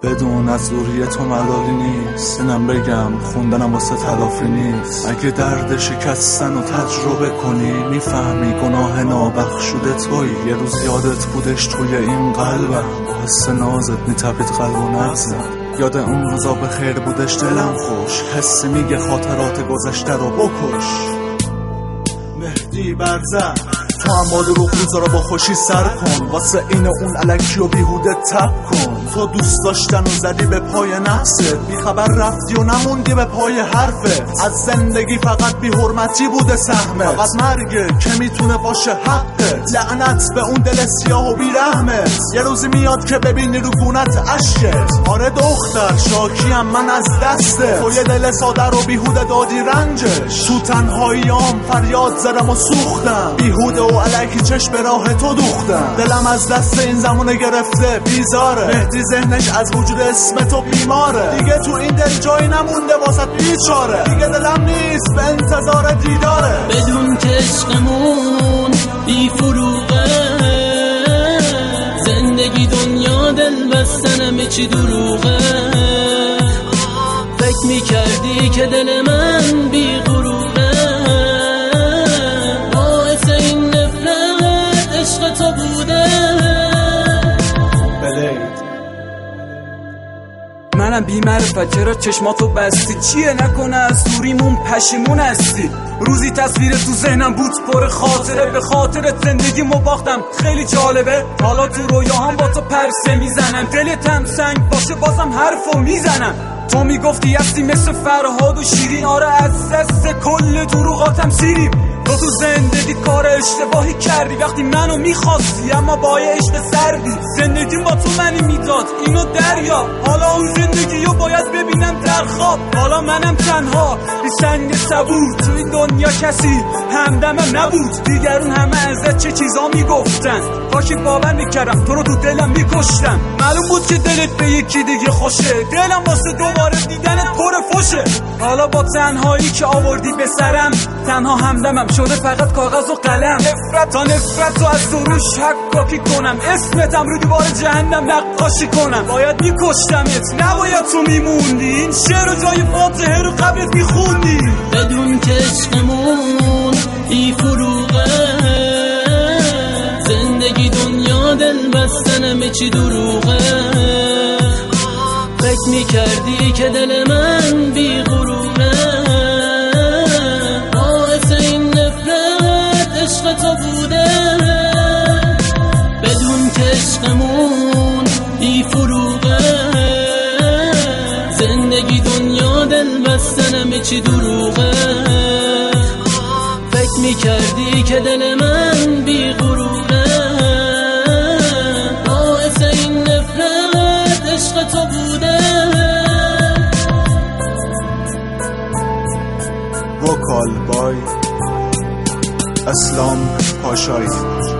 بدون از دوری تو ملالی نیست. اینم بگم خوندنم واسه تلافی نیست. اگه درد شکستن رو تجربه کنی میفهمی گناه نابخشوده توی. یه روز یادت بودش توی این قلبم، با حس نازت میتپید قلب و نغزم. یاد اون روزا به خیر بودش دلم خوش، حسی میگه خاطرات گذشته رو بکش. مهدی برزن تو هم با دروغ روزا رو با خوشی سر کن، واسه این و اون الکی و بیهوده تب کن. تو دوست داشتن و زدی به پای نفست، بی خبر رفتی و نموندی به پای حرفت. از زندگی فقط بی حرمتی بوده سهمت، فقط مرگه که میتونه باشه حقت. لعنت به اون دل سیاه و بی رحمت، یه روزی میاد که ببینی رو گونت عشقت. آره دختر شاکیم من از دسته، تو یه دل ساده رو بیهوده دادی رنجش. تو تنهاییام فریاد زدم و سوختم، بیهوده و الکی چشم به راه تو دوختم. دلم از دست این زمونه گرفته بیزاره، مهدی ذهنش از وجود اسم تو بیماره. دیگه تو این دل جایی نمونده واسط بیچاره، دیگه دلم نیست به انتظار دیداره. بدون که عشقمون بی فروغه، زندگی دنیا دل بستن همه چی دروغه. فکر میکردی که دل من بی غروره، باعث این نفرت عشق تو بوده. منم بی معرفت چرا چشماتو بستی؟ چیه نکنه از دوریمون پشیمون هستی؟ روزی تصویر تو ذهنم بود پر خاطره، به خاطرت زندگیمو باختم خیلی جالبه. حالا تو رویاهام با تو پرسه میزنم، دلتم سنگ باشه بازم حرفو میزنم. تو میگفتی هستی مثل فرهاد و شیرین، آره از دست کل دروغاتم سیریم. تو زندگی کار اشتباهی کردی وقتی منو میخواستی، اما با یه عشق سردی. زندگی با تو منی میداد اینو دریا، حالا اون زندگیو باید ببینم در خواب. حالا منم تنها بی سنگ صبور، تو این دنیا کسی همدمم نبود. دیگرون همه ازت چه چیزا میگفتن، کاشی باور میکردم تو رو تو دلم میکشتم. معلوم بود که دلت به یکی دیگه خوشه، دلم واسه دوباره دیدنت پر فشه. حالا با تنهایی که آوردی به سرم، تنها همدمم شده فقط کاغذ و قلم. نفرت تا نفرت تو از تو روش حکاکی کنم، اسمتم رو دیوار جهنم نقاشی کنم. باید میکشتمت نباید تو میموندی، این شعر و جای فاتحه رو قبلت میخوندی. بدون که عشقمون بی فروغه، زندگی دنیا دل بستن همه چی دروغه. فکر میکردی که دل من بی غروره، باعث این نفرت عشق تو بوده. بدون که عشقمون بی فروغه، زندگی دنیا دل بستن همه چی دروغه. فکر میکردی که دل من بی غروره، باعث این نفرت عشق تو بوده. وکال بای اسلام پاشایی.